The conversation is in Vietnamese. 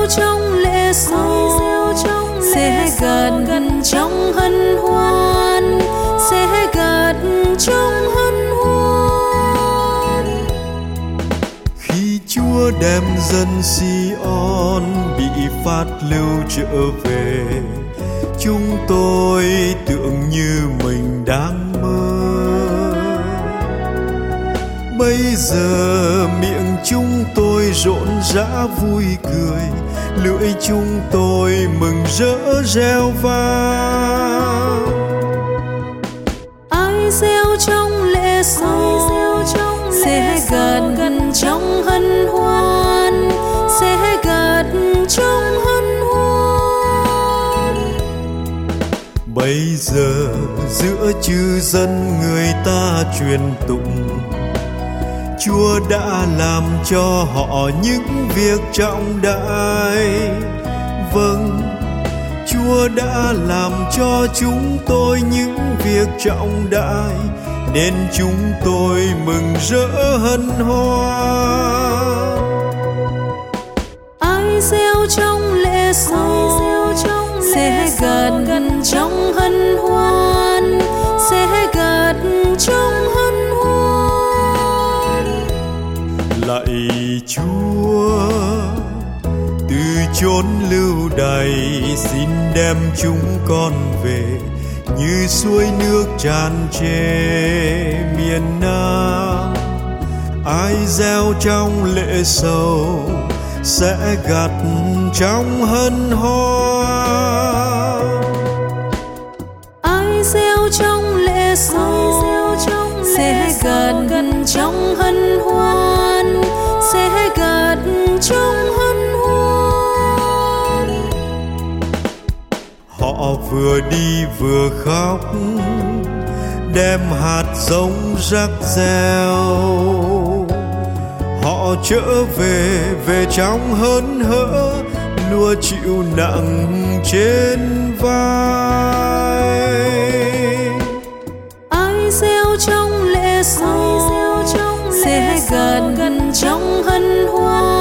reo trong lễ sầu, sẽ gần trong hân hoan, sẽ gần trong hân hoan. Khi Chúa đem dân Si-on bị phát lưu trở về, chúng tôi tưởng như mình đang mơ. Bây giờ miệng chúng tôi rộn rã vui cười, lưỡi chúng tôi mừng rỡ reo vang. Ai reo trong lễ sầu, sẽ gần trong hân hoan, sẽ gần trong hân hoan. Bây giờ giữa chư dân người ta truyền tụng, Chúa đã làm cho họ những việc trọng đại. Vâng, Chúa đã làm cho chúng tôi những việc trọng đại, nên chúng tôi mừng rỡ hân hoan. Ai reo trong lễ sầu, sẽ gần trong hân hoan, sẽ gần trong hân hoan. Lạy Chúa, từ chốn lưu đày xin đem chúng con về, như suối nước tràn trề miền Nam. Ai gieo trong lễ sầu sẽ gặt trong hân hoan. Ai gieo trong lễ sầu, sẽ gần trong hân hoan, sẽ gần trong hân hoan. Họ vừa đi vừa khóc, đem hạt giống rắc gieo. Họ trở về trong hớn hở, lúa chịu nặng trên vai. Ai gieo trong lễ sầu, sẽ gần trong hân hoan,